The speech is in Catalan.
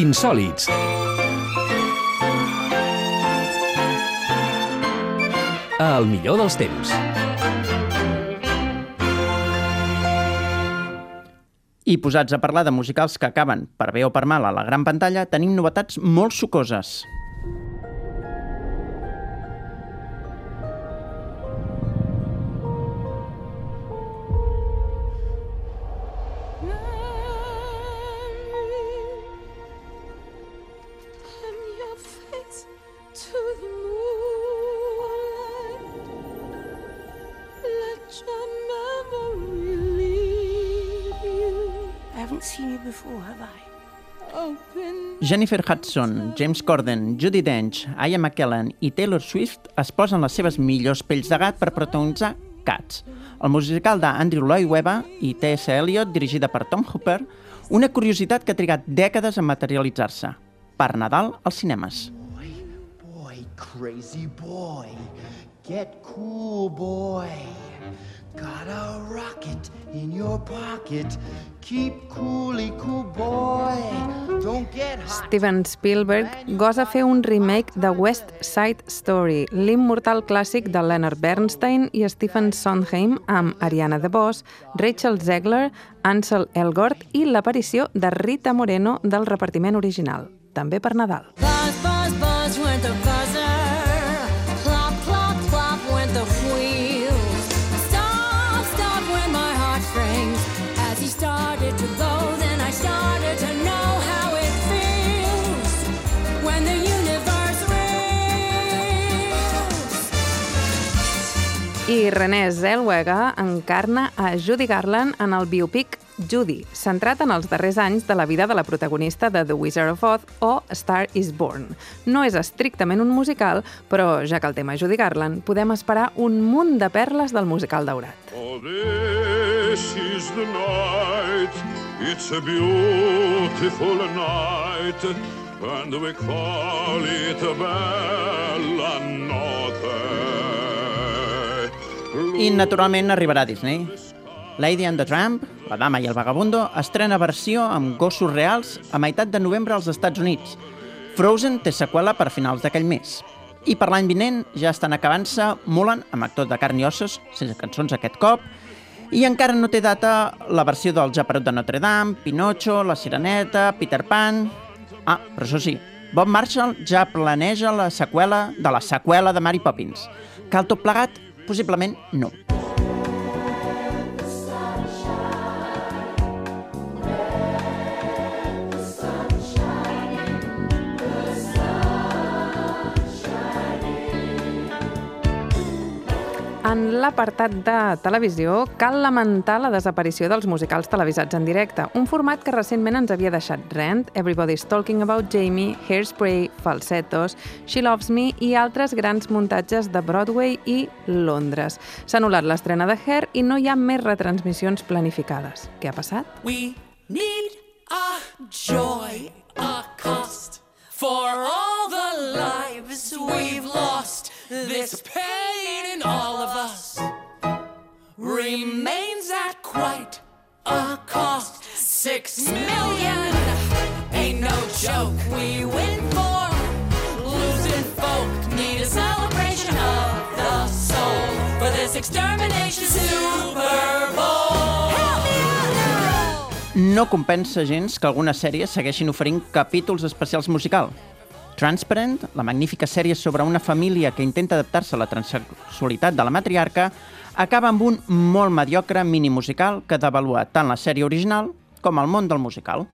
Insòlits. El millor dels temps. I posats a parlar de musicals que acaben, per bé o per mal, a la gran pantalla, tenim novetats molt sucoses. Jennifer Hudson, James Corden, Judi Dench, Ian McKellen i Taylor Swift es posen les seves millors pells de gat per protagonitzar Cats, el musical d'Andrew Lloyd Webber i T.S. Eliot, dirigida per Tom Hooper, una curiositat que ha trigat dècades a materialitzar-se. Per Nadal als cinemes. Boy, crazy boy, get cool, boy. Got a rocket in your pocket. Keep coolly cool, boy. Don't get hot. Steven Spielberg gosa fer un remake de West Side Story, l'immortal clàssic de Leonard Bernstein i Stephen Sondheim, amb Ariana DeBose, Rachel Zegler, Ansel Elgort i l'aparició de Rita Moreno del repartiment original, també per Nadal. Buzz, buzz, buzz went the buzzer. Plop, plop, plop went the wheels. Stop, stop when my heart springs. As he started to go, then I started to know how it feels when the universe reels. I Renée Zellweger encarna a Judy Garland en el biopic Judy, centrat en els darrers anys de la vida de la protagonista de The Wizard of Oz o Star is Born. No és estrictament un musical, però ja que el tema Judy Garland, podem esperar un munt de perles del musical daurat. Oh, this is the night, it's a beautiful night, and we call it a bella notte. I, naturalment, arribarà a Disney. Lady and the Tramp, La dama i el vagabundo, estrena versió amb gossos reals a meitat de novembre als Estats Units. Frozen té seqüela per finals d'aquell mes. I per l'any vinent ja estan acabant-se Mulan, amb actors de carn i ossos, sense cançons aquest cop, i encara no té data la versió del Japerut de Notre Dame, Pinocho, La Sireneta, Peter Pan... Ah, però això sí, Bob Marshall ja planeja la seqüela de Mary Poppins. Cal tot plegat? Possiblement no. En l'apartat de televisió, cal lamentar la desaparició dels musicals televisats en directe, un format que recentment ens havia deixat Rent, Everybody's Talking About Jamie, Hairspray, Falsettos, She Loves Me i altres grans muntatges de Broadway i Londres. S'ha anul·lat l'estrena de Hair i no hi ha més retransmissions planificades. Què ha passat? We need a joy, a cost for all the lives we've lost. This pain in all of us remains at quite a cost. 6 million ain't no joke. We win for losing folk. Need a celebration of the soul for this extermination Super Bowl. Help me out now! No compensa gens que algunes sèries segueixin oferint capítols especials musical. Transparent, la magnífica sèrie sobre una família que intenta adaptar-se a la transsexualitat de la matriarca, acaba amb un molt mediocre mini-musical que devalua tant la sèrie original com el món del musical.